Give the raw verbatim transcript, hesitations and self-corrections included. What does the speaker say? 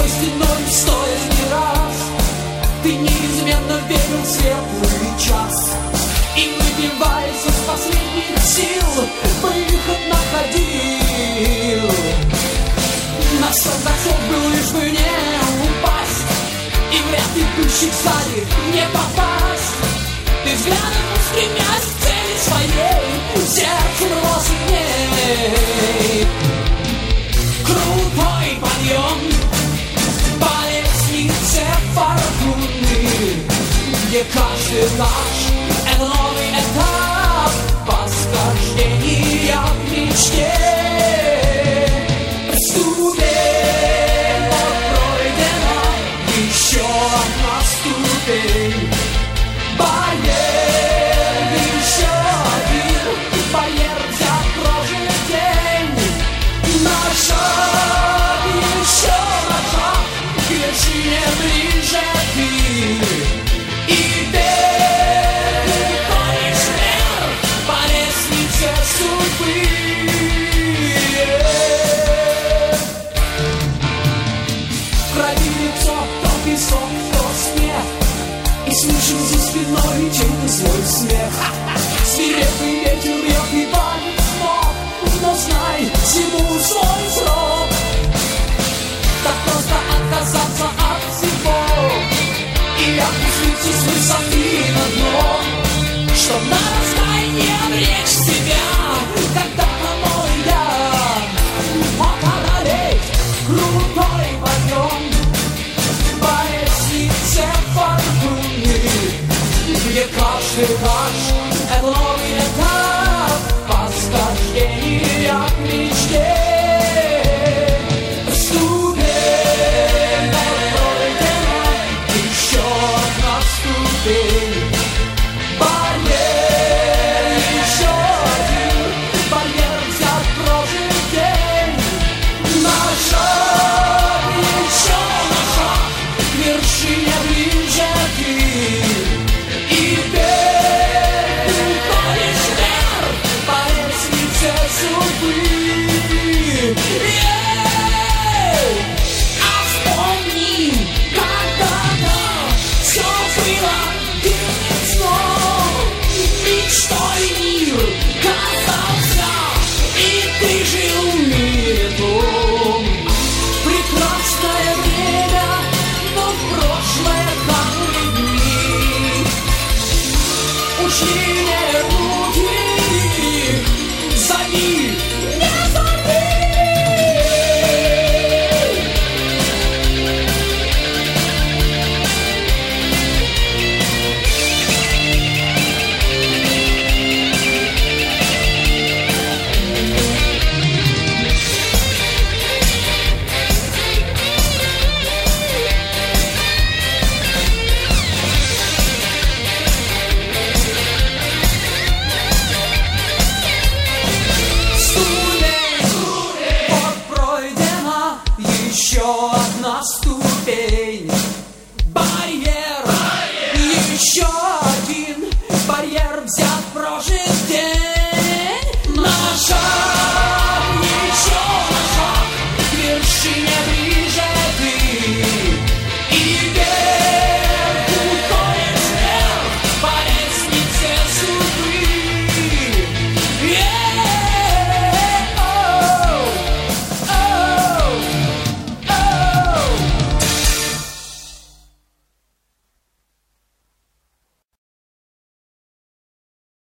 одной стеной стоя не раз. Ты неизменно верил в светлый час и, выбиваясь из последних сил, выход находил. На сто зацов был лишь бы не упасть и в ряд идущих сзади не попасть. Ты взглядом устремясь к цели своей, сердце было сильней. Крутой подъем по лестнице фортуны, где каждый этаж — это новый этап восхождения к мечте. Ступень пройдена, еще одна ступень. Барьер, еще один барьер взят прожит день. На шаг, еще на шаг, к вершине ближе ты. И вверх, ты ходишь вверх по лестнице судьбы. В крови лицо, то песок, то снег, и слышим за спиной чей-то свой смех. Свирепый ветер рвет и валит с ног, но знай, всему свой срок. Так просто отказаться от всего и опуститься с высоты на дно, чтоб на раскаяние обречь себя, когда-то новый я мог одолеть крутой подъем по лестнице фортуны, где каждый этаж — это новый этап восхождения к мечте. Ступень пройдена, еще одна ступень. Барьер, еще один барьер взят прожит день. На шаг, еще на шаг, к вершине ближе ты. И вверх, ты ходишь вверх по лестнице судьбы. А вспомни, когда-то все было дивным сном, мечтой мир казался, и ты жил в мире том. Прекрасное время, но в прошлое канули дни. Ушли мне руки, зови, не зови. Еще одна ступень. Барьер, еще один барьер взят прожит день. Наша